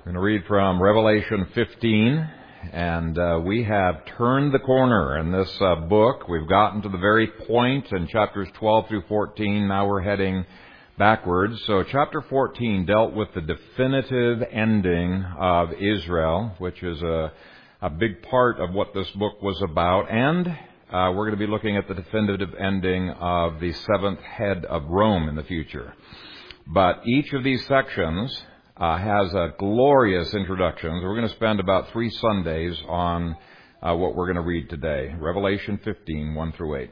We're going to read from Revelation 15, and we have turned the corner in this book. We've gotten to the very point in chapters 12 through 14. Now we're heading backwards. So chapter 14 dealt with the definitive ending of Israel, which is a big part of what this book was about. And we're going to be looking at the definitive ending of the seventh head of Rome in the future. But each of these sections has a glorious introduction. So we're going to spend about 3 Sundays on what we're going to read today. Revelation 15, 1 through 8.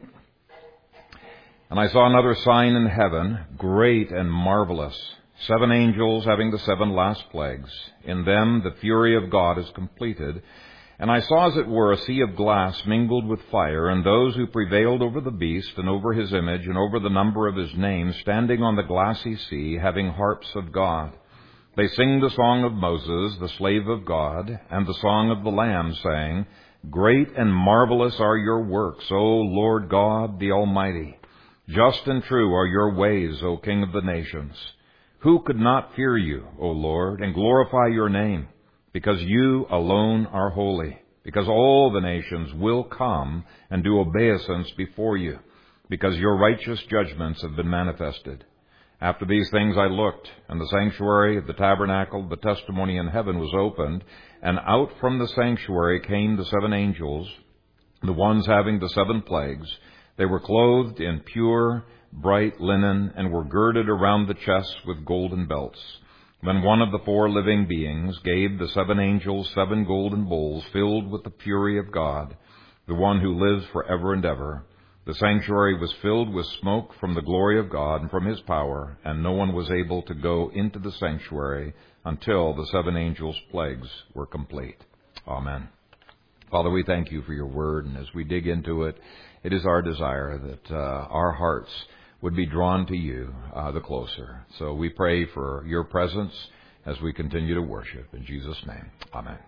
And I saw another sign in heaven, great and marvelous, 7 angels having the 7 last plagues. In them the fury of God is completed. And I saw, as it were, a sea of glass mingled with fire, and those who prevailed over the beast, and over his image, and over the number of his name, standing on the glassy sea, having harps of God. They sing the song of Moses, the slave of God, and the song of the Lamb, saying, Great and marvelous are your works, O Lord God, the Almighty. Just and true are your ways, O King of the nations. Who could not fear you, O Lord, and glorify your name? Because you alone are holy, because all the nations will come and do obeisance before you, because your righteous judgments have been manifested. After these things I looked, and the sanctuary of the tabernacle of the testimony in heaven was opened, and out from the sanctuary came the 7 angels, the ones having the 7 plagues. They were clothed in pure, bright linen, and were girded around the chests with golden belts. Then one of the 4 living beings gave the 7 angels 7 golden bowls filled with the fury of God, the one who lives forever and ever. The sanctuary was filled with smoke from the glory of God and from his power, and no one was able to go into the sanctuary until the 7 angels' plagues were complete. Amen. Father, we thank you for your word, and as we dig into it, it is our desire that our hearts would be drawn to you the closer. So we pray for your presence as we continue to worship. In Jesus' name, amen.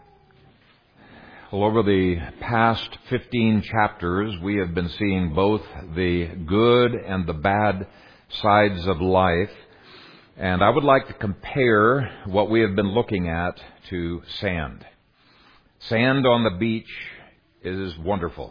Well, over the past 15 chapters, we have been seeing both the good and the bad sides of life. And I would like to compare what we have been looking at to sand. Sand on the beach is wonderful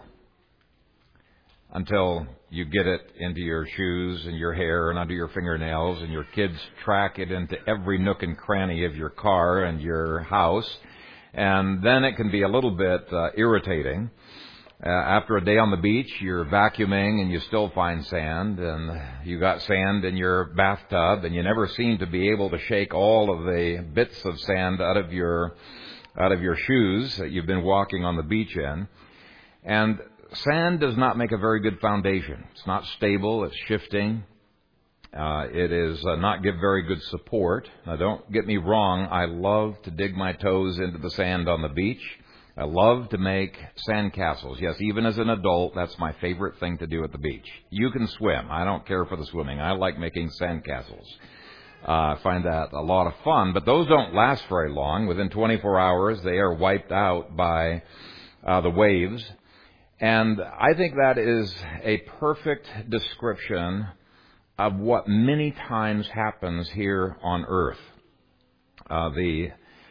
until you get it into your shoes and your hair and under your fingernails, and your kids track it into every nook and cranny of your car and your house. And then it can be a little bit irritating. After a day on the beach, you're vacuuming and you still find sand, and you got sand in your bathtub, and you never seem to be able to shake all of the bits of sand out of your shoes that you've been walking on the beach in. And sand does not make a very good foundation. It's not stable. It's shifting. It is not give very good support. Now, don't get me wrong. I love to dig my toes into the sand on the beach. I love to make sand castles. Yes, even as an adult, that's my favorite thing to do at the beach. You can swim. I don't care for the swimming. I like making sand castles. I find that a lot of fun, but those don't last very long. Within 24 hours, they are wiped out by the waves. And I think that is a perfect description of what many times happens here on earth. The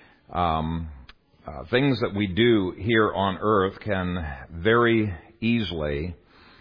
things that we do here on earth can very easily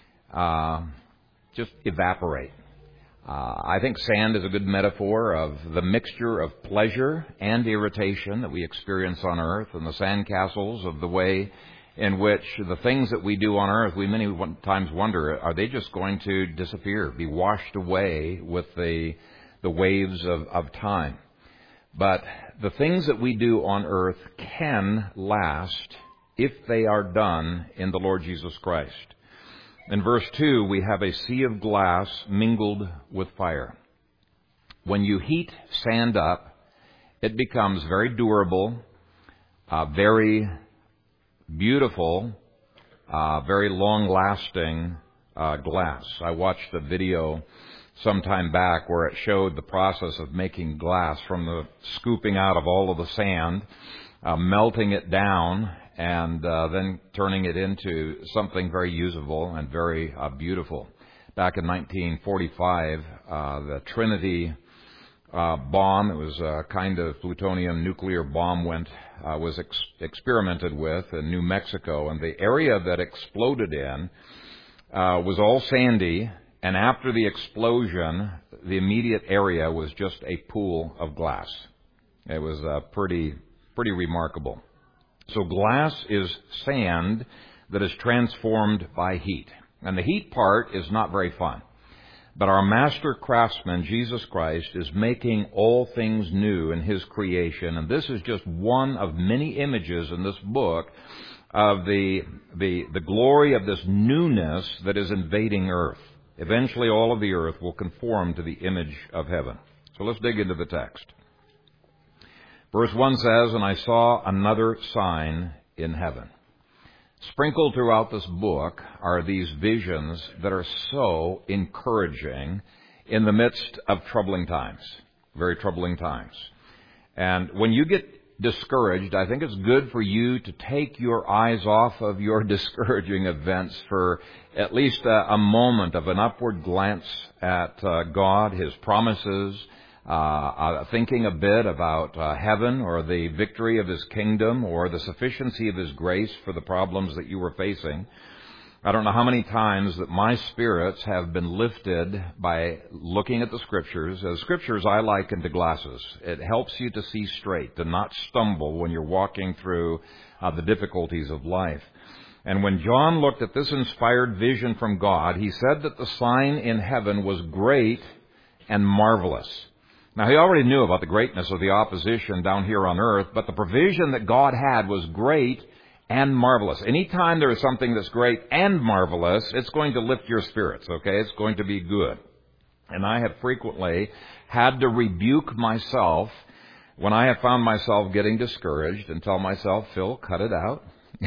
just evaporate. I think sand is a good metaphor of the mixture of pleasure and irritation that we experience on earth, and the sandcastles of the way in which the things that we do on earth, we many times wonder, are they just going to disappear, be washed away with the waves of time? But the things that we do on earth can last if they are done in the Lord Jesus Christ. In verse 2, we have a sea of glass mingled with fire. When you heat sand up, it becomes very durable, very beautiful, very long-lasting glass. I watched a video some time back where it showed the process of making glass, from the scooping out of all of the sand, melting it down, and then turning it into something very usable and very beautiful. Back in 1945, the Trinity bomb. It was a kind of plutonium nuclear bomb was experimented with in New Mexico, and the area that exploded in was all sandy, and after the explosion, the immediate area was just a pool of glass. It was pretty remarkable. So glass is sand that is transformed by heat. And the heat part is not very fun. But our master craftsman, Jesus Christ, is making all things new in His creation. And this is just one of many images in this book of the glory of this newness that is invading earth. Eventually all of the earth will conform to the image of heaven. So let's dig into the text. Verse 1 says, "And I saw another sign in heaven." Sprinkled throughout this book are these visions that are so encouraging in the midst of troubling times, very troubling times. And when you get discouraged, I think it's good for you to take your eyes off of your discouraging events for at least a moment of an upward glance at God, His promises, thinking a bit about heaven or the victory of His kingdom or the sufficiency of His grace for the problems that you were facing. I don't know how many times that my spirits have been lifted by looking at the Scriptures. The Scriptures I liken to glasses. It helps you to see straight, to not stumble when you're walking through the difficulties of life. And when John looked at this inspired vision from God, he said that the sign in heaven was great and marvelous. Now, he already knew about the greatness of the opposition down here on earth, but the provision that God had was great and marvelous. Anytime there is something that's great and marvelous, it's going to lift your spirits, okay? It's going to be good. And I have frequently had to rebuke myself when I have found myself getting discouraged and tell myself, Phil, cut it out.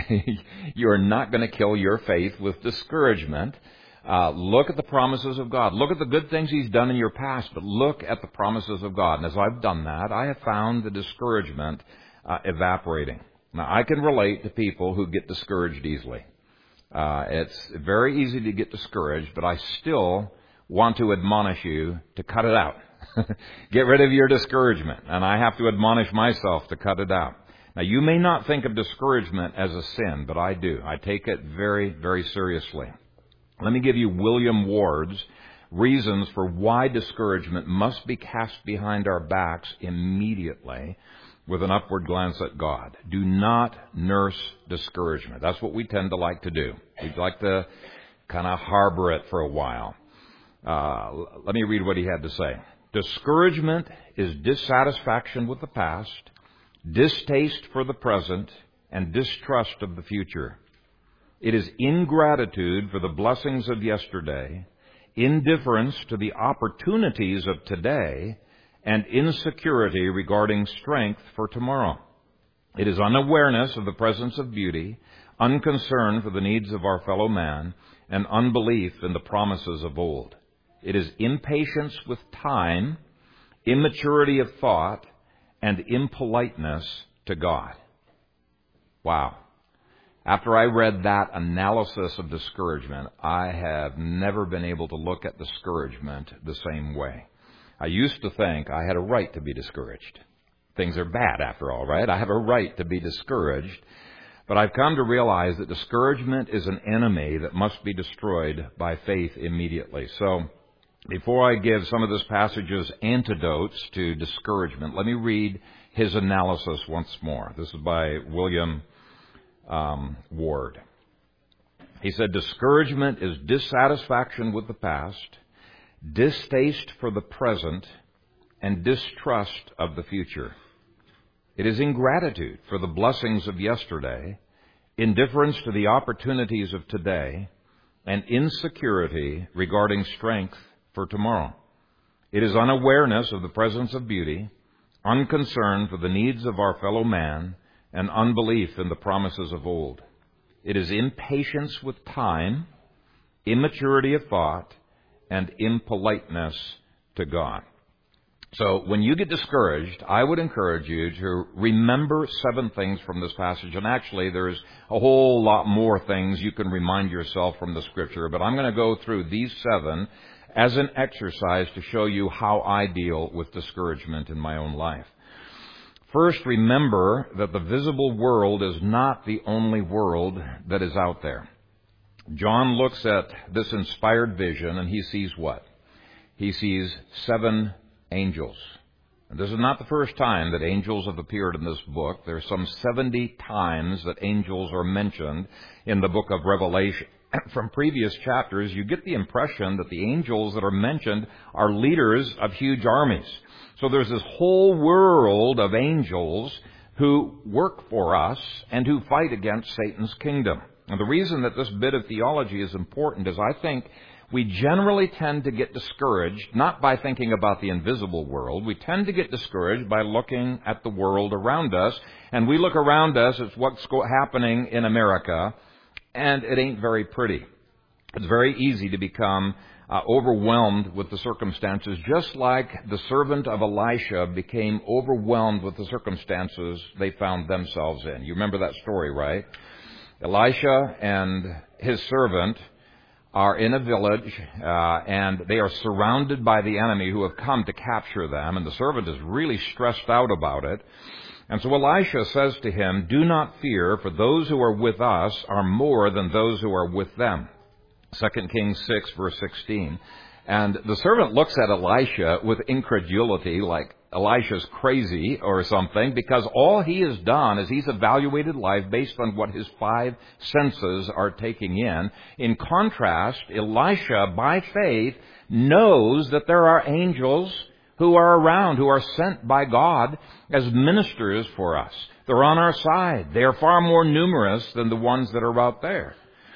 You are not going to kill your faith with discouragement. Look at the promises of God. Look at the good things He's done in your past, but look at the promises of God. And as I've done that, I have found the discouragement evaporating. Now, I can relate to people who get discouraged easily. It's very easy to get discouraged, but I still want to admonish you to cut it out. Get rid of your discouragement. And I have to admonish myself to cut it out. Now, you may not think of discouragement as a sin, but I do. I take it very, very seriously. Let me give you William Ward's reasons for why discouragement must be cast behind our backs immediately with an upward glance at God. Do not nurse discouragement. That's what we tend to like to do. We'd like to kind of harbor it for a while. Let me read what he had to say. Discouragement is dissatisfaction with the past, distaste for the present, and distrust of the future. It is ingratitude for the blessings of yesterday, indifference to the opportunities of today, and insecurity regarding strength for tomorrow. It is unawareness of the presence of beauty, unconcern for the needs of our fellow man, and unbelief in the promises of old. It is impatience with time, immaturity of thought, and impoliteness to God. Wow. After I read that analysis of discouragement, I have never been able to look at discouragement the same way. I used to think I had a right to be discouraged. Things are bad after all, right? I have a right to be discouraged. But I've come to realize that discouragement is an enemy that must be destroyed by faith immediately. So before I give some of this passage's antidotes to discouragement, let me read his analysis once more. This is by William Ward. He said, discouragement is dissatisfaction with the past, distaste for the present, and distrust of the future. It is ingratitude for the blessings of yesterday, indifference to the opportunities of today, and insecurity regarding strength for tomorrow. It is unawareness of the presence of beauty, unconcern for the needs of our fellow man, and unbelief in the promises of old. It is impatience with time, immaturity of thought, and impoliteness to God. So when you get discouraged, I would encourage you to remember 7 things from this passage. And actually, there's a whole lot more things you can remind yourself from the Scripture. But I'm going to go through these 7 as an exercise to show you how I deal with discouragement in my own life. First, remember that the visible world is not the only world that is out there. John looks at this inspired vision and he sees what? He sees 7 angels. And this is not the first time that angels have appeared in this book. There's some 70 times that angels are mentioned in the book of Revelation. From previous chapters, you get the impression that the angels that are mentioned are leaders of huge armies. So there's this whole world of angels who work for us and who fight against Satan's kingdom. And the reason that this bit of theology is important is I think we generally tend to get discouraged, not by thinking about the invisible world. We tend to get discouraged by looking at the world around us. And we look around us at what's happening in America, and it ain't very pretty. It's very easy to become overwhelmed with the circumstances, just like the servant of Elisha became overwhelmed with the circumstances they found themselves in. You remember that story, right? Elisha and his servant are in a village, and they are surrounded by the enemy who have come to capture them, and the servant is really stressed out about it. And so Elisha says to him, "Do not fear, for those who are with us are more than those who are with them." 2 Kings 6, verse 16. And the servant looks at Elisha with incredulity, like Elisha's crazy or something, because all he has done is he's evaluated life based on what his 5 senses are taking in. In contrast, Elisha, by faith, knows that there are angels who are around, who are sent by God as ministers for us. They're on our side. They are far more numerous than the ones that are out there.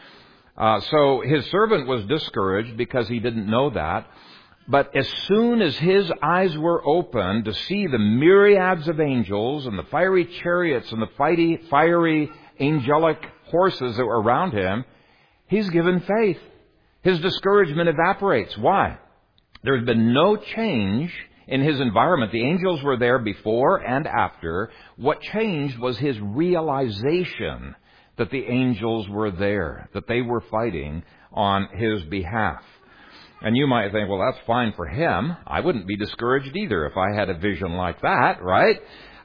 So his servant was discouraged because he didn't know that. But as soon as his eyes were opened to see the myriads of angels and the fiery chariots and the fiery angelic horses that were around him, he's given faith. His discouragement evaporates. Why? There's been no change in his environment. The angels were there before and after. What changed was his realization that the angels were there, that they were fighting on his behalf. And you might think, well, that's fine for him. I wouldn't be discouraged either if I had a vision like that, right?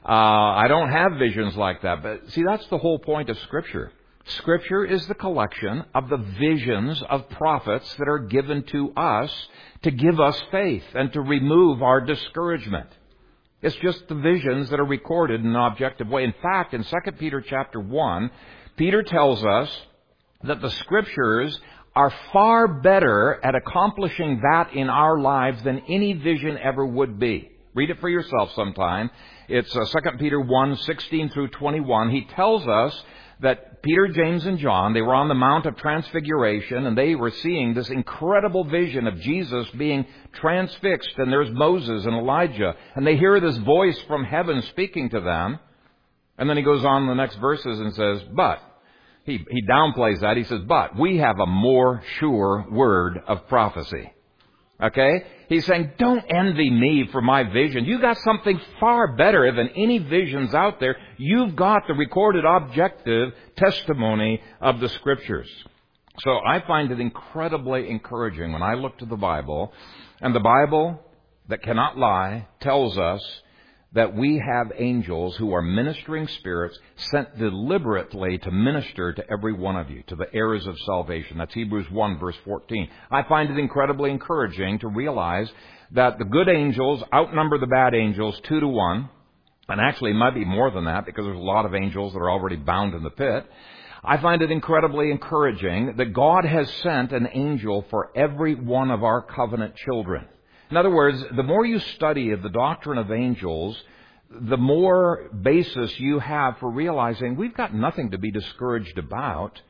I don't have visions like that. But see, that's the whole point of Scripture. Scripture is the collection of the visions of prophets that are given to us to give us faith and to remove our discouragement. It's just the visions that are recorded in an objective way. In fact, in 2 Peter chapter 1, Peter tells us that the Scriptures are far better at accomplishing that in our lives than any vision ever would be. Read it for yourself sometime. It's 2 Peter 1, 16 through 21. He tells us that Peter, James, and John, they were on the Mount of Transfiguration, and they were seeing this incredible vision of Jesus being transfixed, and there's Moses and Elijah, and they hear this voice from heaven speaking to them. And then he goes on in the next verses and says, but, he downplays that. He says, but we have a more sure word of prophecy. Okay? He's saying, don't envy me for my vision. You got something far better than any visions out there. You've got the recorded objective testimony of the Scriptures. So I find it incredibly encouraging when I look to the Bible, and the Bible that cannot lie tells us that we have angels who are ministering spirits sent deliberately to minister to every one of you, to the heirs of salvation. That's Hebrews 1, verse 14. I find it incredibly encouraging to realize that the good angels outnumber the bad angels 2 to 1. And actually, it might be more than that because there's a lot of angels that are already bound in the pit. I find it incredibly encouraging that God has sent an angel for every one of our covenant children. In other words, the more you study of the doctrine of angels, the more basis you have for realizing we've got nothing to be discouraged about.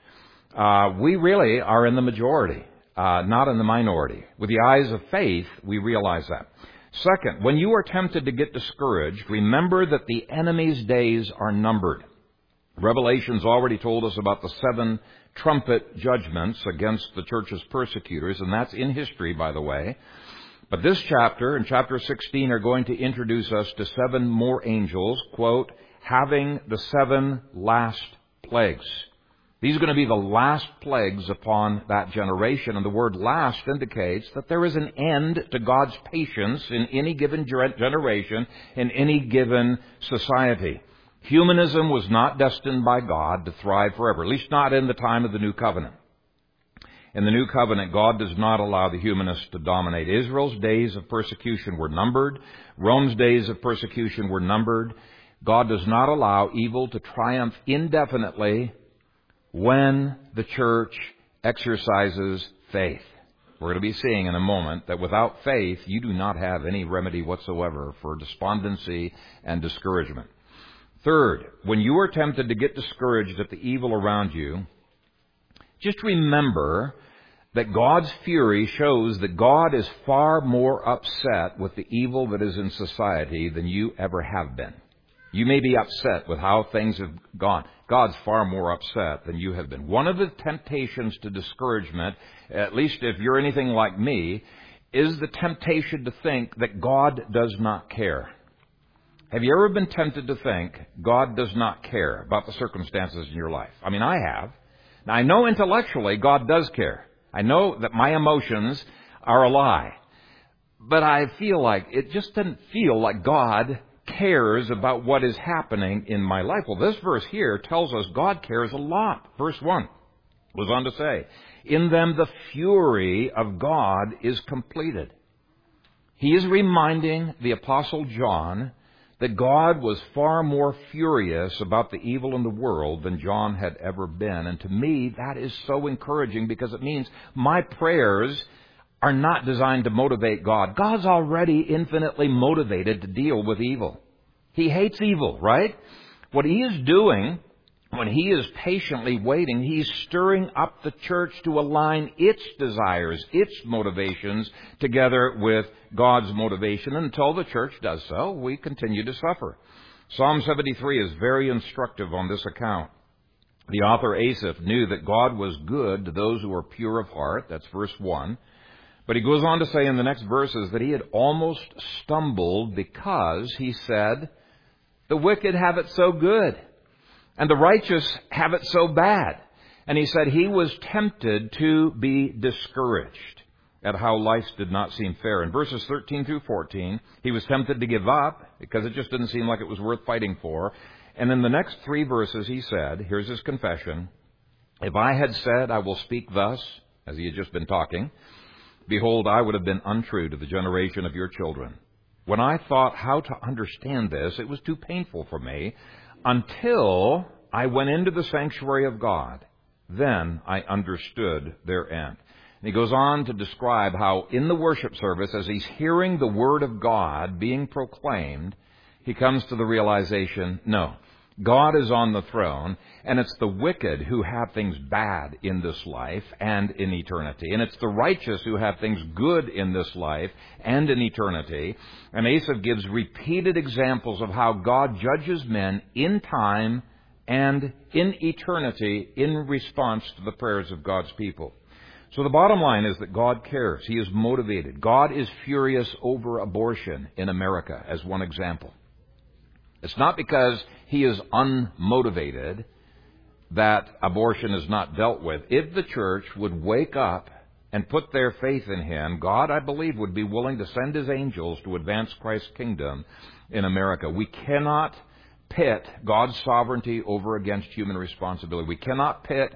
We really are in the majority, not in the minority. With the eyes of faith, we realize that. Second, when you are tempted to get discouraged, remember that the enemy's days are numbered. Revelation's already told us about the 7 trumpet judgments against the church's persecutors, and that's in history, by the way. But this chapter, and chapter 16, are going to introduce us to 7 more angels, quote, having the 7 last plagues. These are going to be the last plagues upon that generation, and the word last indicates that there is an end to God's patience in any given generation, in any given society. Humanism was not destined by God to thrive forever, at least not in the time of the New Covenant. In the New Covenant, God does not allow the humanists to dominate. Israel's days of persecution were numbered. Rome's days of persecution were numbered. God does not allow evil to triumph indefinitely when the church exercises faith. We're going to be seeing in a moment that without faith, you do not have any remedy whatsoever for despondency and discouragement. Third, when you are tempted to get discouraged at the evil around you, just remember that God's fury shows that God is far more upset with the evil that is in society than you ever have been. You may be upset with how things have gone. God's far more upset than you have been. One of the temptations to discouragement, at least if you're anything like me, is the temptation to think that God does not care. Have you ever been tempted to think God does not care about the circumstances in your life? I mean, I have. Now, I know intellectually God does care. I know that my emotions are a lie. But I feel like it just doesn't feel like God cares about what is happening in my life. Well, this verse here tells us God cares a lot. Verse 1 goes on to say, in them the fury of God is completed. He is reminding the Apostle John that God was far more furious about the evil in the world than John had ever been. And to me, that is so encouraging because it means my prayers are not designed to motivate God. God's already infinitely motivated to deal with evil. He hates evil, right? What He is doing when He is patiently waiting, He's stirring up the church to align its desires, its motivations together with God's motivation. Until the church does so, we continue to suffer. Psalm 73 is very instructive on this account. The author Asaph knew that God was good to those who are pure of heart. That's verse 1. But he goes on to say in the next verses that he had almost stumbled because, he said, the wicked have it so good, and the righteous have it so bad. And he said he was tempted to be discouraged at how life did not seem fair. In verses 13 through 14, he was tempted to give up because it just didn't seem like it was worth fighting for. And in the next 3 verses he said, here's his confession, if I had said I will speak thus, as he had just been talking, behold, I would have been untrue to the generation of your children. When I thought how to understand this, it was too painful for me until I went into the sanctuary of God. Then I understood their end. And he goes on to describe how in the worship service, as he's hearing the Word of God being proclaimed, he comes to the realization, no, God is on the throne, and it's the wicked who have things bad in this life and in eternity. And it's the righteous who have things good in this life and in eternity. And Asaph gives repeated examples of how God judges men in time and in eternity in response to the prayers of God's people. So the bottom line is that God cares. He is motivated. God is furious over abortion in America, as one example. It's not because He is unmotivated that abortion is not dealt with. If the church would wake up and put their faith in Him, God, I believe, would be willing to send His angels to advance Christ's kingdom in America. We cannot pit God's sovereignty over against human responsibility. We cannot pit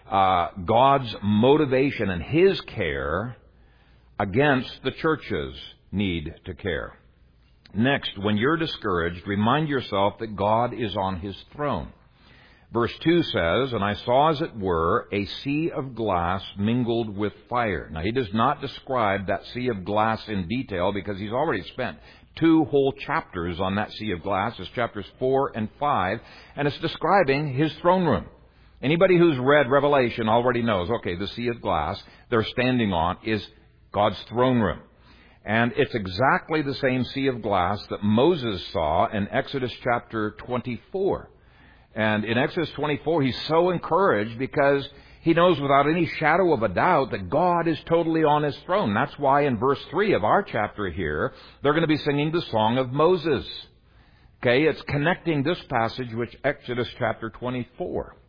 God's motivation and His care against the church's need to care. Next, when you're discouraged, remind yourself that God is on His throne. Verse 2 says, and I saw, as it were, a sea of glass mingled with fire. Now, he does not describe that sea of glass in detail because he's already spent 2 whole chapters on that sea of glass. It's chapters 4 and 5, and it's describing His throne room. Anybody who's read Revelation already knows, okay, the sea of glass they're standing on is God's throne room. And it's exactly the same sea of glass that Moses saw in Exodus chapter 24. And in Exodus 24, he's so encouraged because he knows without any shadow of a doubt that God is totally on His throne. That's why in verse 3 of our chapter here, they're going to be singing the Song of Moses. Okay, it's connecting this passage with Exodus chapter 24.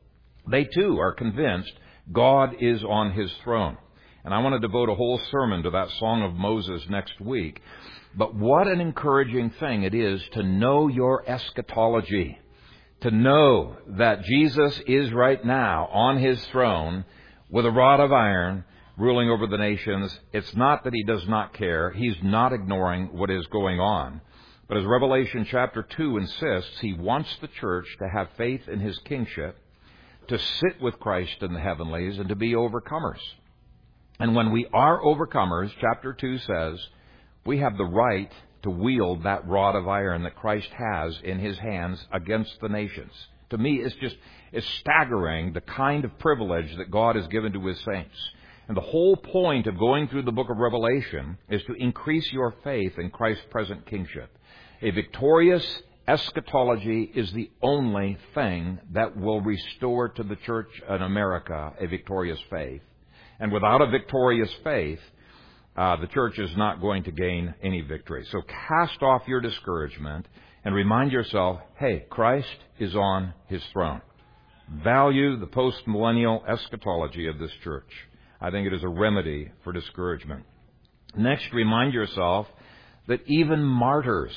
They too are convinced God is on His throne. And I want to devote a whole sermon to that Song of Moses next week. But what an encouraging thing it is to know your eschatology. To know that Jesus is right now on His throne with a rod of iron ruling over the nations. It's not that He does not care. He's not ignoring what is going on. But as Revelation chapter 2 insists, He wants the church to have faith in His kingship, to sit with Christ in the heavenlies, and to be overcomers. And when we are overcomers, chapter 2 says, we have the right to wield that rod of iron that Christ has in His hands against the nations. To me, it's staggering the kind of privilege that God has given to His saints. And the whole point of going through the book of Revelation is to increase your faith in Christ's present kingship. A victorious eschatology is the only thing that will restore to the church in America a victorious faith. And without a victorious faith, the church is not going to gain any victory. So cast off your discouragement and remind yourself, hey, Christ is on His throne. Value the post-millennial eschatology of this church. I think it is a remedy for discouragement. Next, remind yourself that even martyrs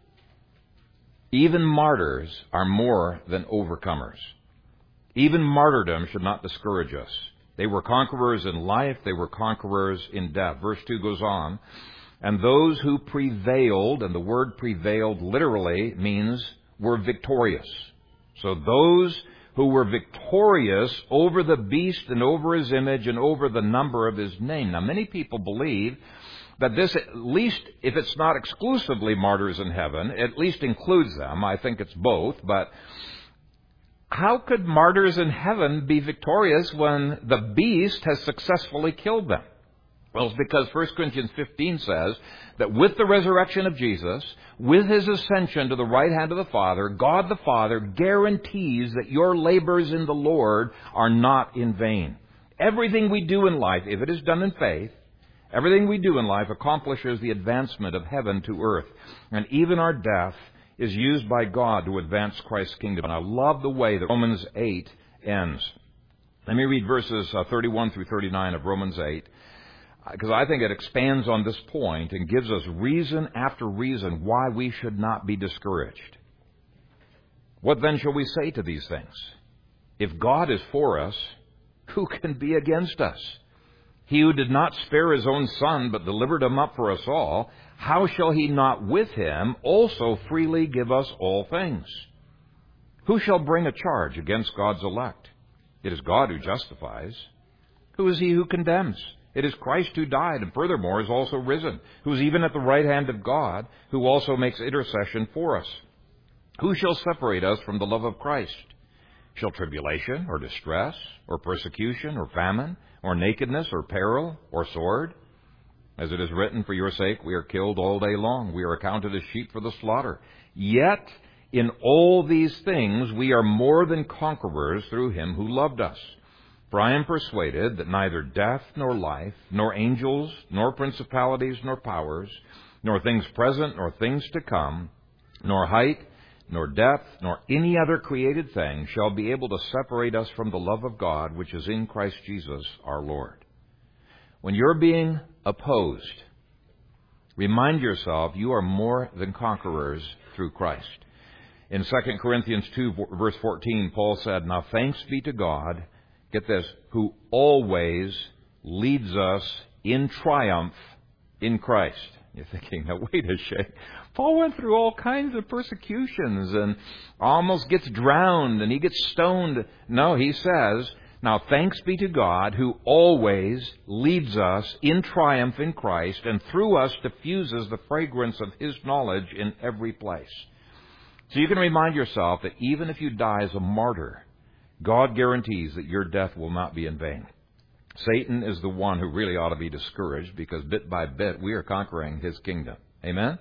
are more than overcomers. Even martyrdom should not discourage us. They were conquerors in life. They were conquerors in death. Verse 2 goes on, and those who prevailed, and the word prevailed literally means were victorious. So those who were victorious over the beast and over his image and over the number of his name. Now, many people believe that this, at least if it's not exclusively martyrs in heaven, at least includes them. I think it's both, but how could martyrs in heaven be victorious when the beast has successfully killed them? Well, it's because 1 Corinthians 15 says that with the resurrection of Jesus, with His ascension to the right hand of the Father, God the Father guarantees that your labors in the Lord are not in vain. Everything we do in life, if it is done in faith, everything we do in life accomplishes the advancement of heaven to earth. And even our death is used by God to advance Christ's kingdom. And I love the way that Romans 8 ends. Let me read verses 31 through 39 of Romans 8, because I think it expands on this point and gives us reason after reason why we should not be discouraged. What then shall we say to these things? If God is for us, who can be against us? He who did not spare His own Son, but delivered Him up for us all, how shall He not with Him also freely give us all things? Who shall bring a charge against God's elect? It is God who justifies. Who is he who condemns? It is Christ who died, and furthermore is also risen, who is even at the right hand of God, who also makes intercession for us. Who shall separate us from the love of Christ? Shall tribulation, or distress, or persecution, or famine, or nakedness, or peril, or sword? As it is written, for your sake we are killed all day long. We are accounted as sheep for the slaughter. Yet in all these things we are more than conquerors through Him who loved us. For I am persuaded that neither death nor life, nor angels, nor principalities, nor powers, nor things present, nor things to come, nor height, nor depth, nor any other created thing shall be able to separate us from the love of God which is in Christ Jesus our Lord. When you're being opposed, remind yourself you are more than conquerors through Christ. In 2 Corinthians 2, verse 14, Paul said, now thanks be to God, get this, who always leads us in triumph in Christ. You're thinking, now wait a shake. Paul went through all kinds of persecutions and almost gets drowned and he gets stoned. No, he says, now thanks be to God who always leads us in triumph in Christ and through us diffuses the fragrance of His knowledge in every place. So you can remind yourself that even if you die as a martyr, God guarantees that your death will not be in vain. Satan is the one who really ought to be discouraged because bit by bit we are conquering his kingdom. Amen?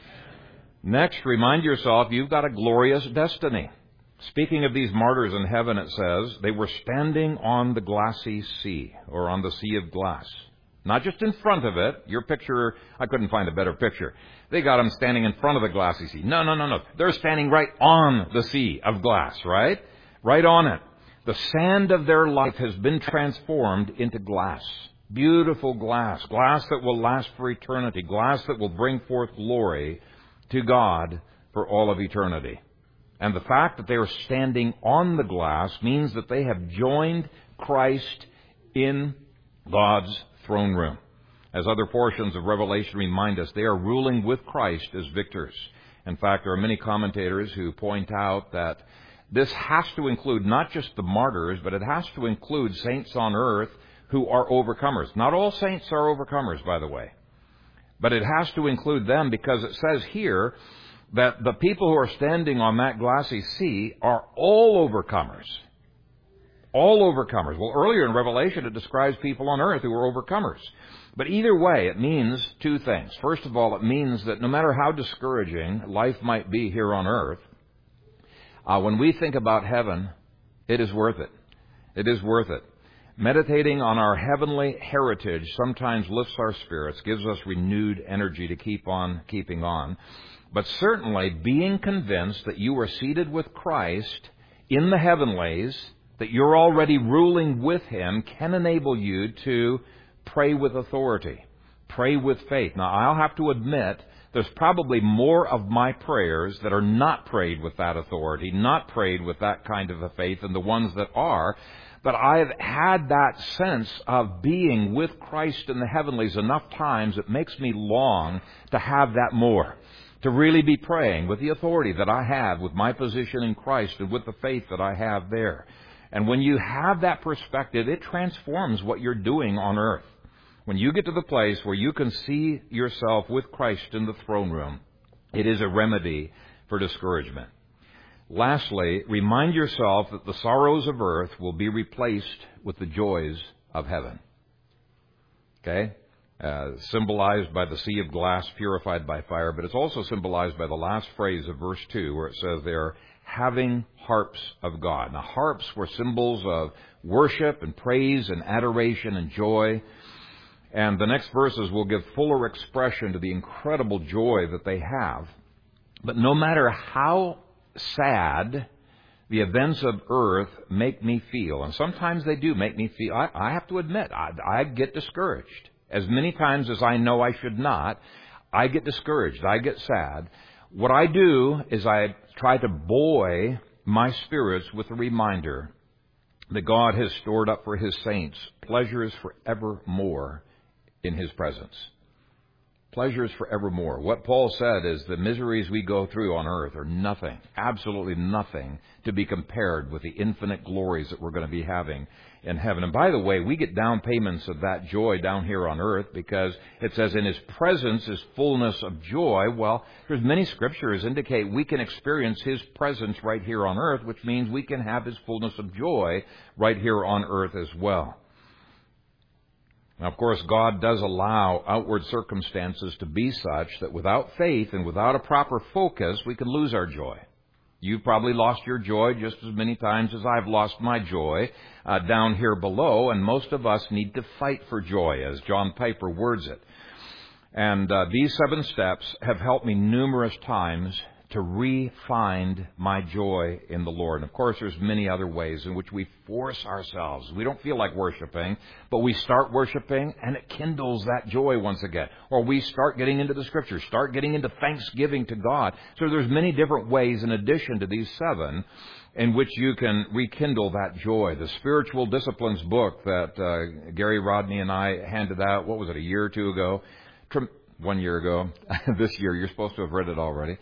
Next, remind yourself you've got a glorious destiny. Speaking of these martyrs in heaven, it says they were standing on the glassy sea, or on the sea of glass. Not just in front of it. Your picture, I couldn't find a better picture. They got them standing in front of the glassy sea. No. They're standing right on the sea of glass, right? Right on it. The sand of their life has been transformed into glass. Beautiful glass. Glass that will last for eternity. Glass that will bring forth glory to God for all of eternity. And the fact that they are standing on the glass means that they have joined Christ in God's throne room. As other portions of Revelation remind us, they are ruling with Christ as victors. In fact, there are many commentators who point out that this has to include not just the martyrs, but it has to include saints on earth who are overcomers. Not all saints are overcomers, by the way. But it has to include them because it says here that the people who are standing on that glassy sea are all overcomers. All overcomers. Well, earlier in Revelation, it describes people on earth who are overcomers. But either way, it means two things. First of all, it means that no matter how discouraging life might be here on earth, when we think about heaven, it is worth it. It is worth it. Meditating on our heavenly heritage sometimes lifts our spirits, gives us renewed energy to keep on keeping on. But certainly, being convinced that you are seated with Christ in the heavenlies, that you're already ruling with Him, can enable you to pray with authority, pray with faith. Now, I'll have to admit, there's probably more of my prayers that are not prayed with that authority, not prayed with that kind of a faith than the ones that are. But I've had that sense of being with Christ in the heavenlies enough times it makes me long to have that more. To really be praying with the authority that I have, with my position in Christ, and with the faith that I have there. And when you have that perspective, it transforms what you're doing on earth. When you get to the place where you can see yourself with Christ in the throne room, it is a remedy for discouragement. Lastly, remind yourself that the sorrows of earth will be replaced with the joys of heaven. Okay? Symbolized by the sea of glass purified by fire, but it's also symbolized by the last phrase of verse 2 where it says they are having harps of God. Now, harps were symbols of worship and praise and adoration and joy. And the next verses will give fuller expression to the incredible joy that they have. But no matter how sad the events of earth make me feel, and sometimes they do make me feel, I have to admit, I get discouraged. As many times as I know I should not, I get discouraged. I get sad. What I do is I try to buoy my spirits with a reminder that God has stored up for His saints pleasures forevermore in His presence. Pleasures forevermore. What Paul said is the miseries we go through on earth are nothing, absolutely nothing, to be compared with the infinite glories that we're going to be having in heaven. And by the way, we get down payments of that joy down here on earth because it says in His presence is fullness of joy. Well, there's many scriptures indicate we can experience His presence right here on earth, which means we can have His fullness of joy right here on earth as well. Now, of course, God does allow outward circumstances to be such that without faith and without a proper focus, we can lose our joy. You've probably lost your joy just as many times as I've lost my joy down here below, and most of us need to fight for joy, as John Piper words it. And these 7 steps have helped me numerous times to re-find my joy in the Lord. And of course, there's many other ways in which we force ourselves. We don't feel like worshiping, but we start worshiping and it kindles that joy once again. Or we start getting into the Scriptures, start getting into thanksgiving to God. So there's many different ways in addition to these 7 in which you can rekindle that joy. The Spiritual Disciplines book that Gary Rodney and I handed out, what was it, a year or two ago? 1 year ago. This year, you're supposed to have read it already.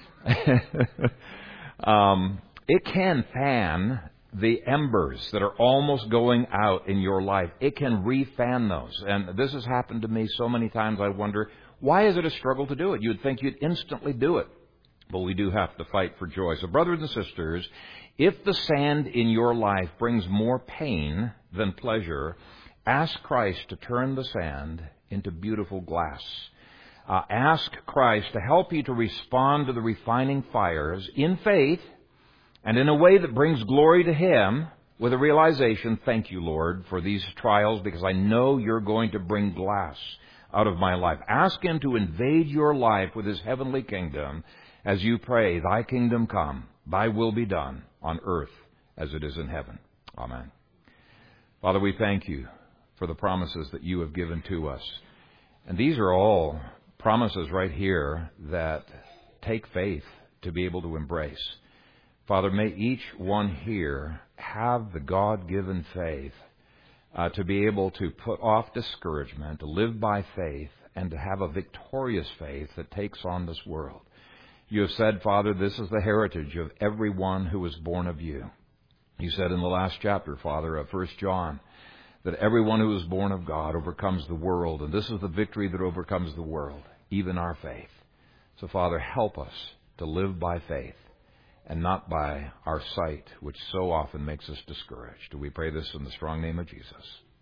It can fan the embers that are almost going out in your life. It can re-fan those. And this has happened to me so many times, I wonder, why is it a struggle to do it? You'd think you'd instantly do it. But we do have to fight for joy. So brothers and sisters, if the sand in your life brings more pain than pleasure, ask Christ to turn the sand into beautiful glass. Ask Christ to help you to respond to the refining fires in faith and in a way that brings glory to Him with a realization, thank you, Lord, for these trials because I know you're going to bring glass out of my life. Ask Him to invade your life with His heavenly kingdom as you pray, Thy kingdom come, Thy will be done on earth as it is in heaven. Amen. Father, we thank you for the promises that you have given to us. And these are all promises right here that take faith to be able to embrace. Father, may each one here have the God-given faith to be able to put off discouragement, to live by faith, and to have a victorious faith that takes on this world. You have said, Father, this is the heritage of everyone who is born of you. You said in the last chapter, Father, of 1 John, that everyone who is born of God overcomes the world, and this is the victory that overcomes the world, even our faith. So, Father, help us to live by faith and not by our sight, which so often makes us discouraged. We pray this in the strong name of Jesus.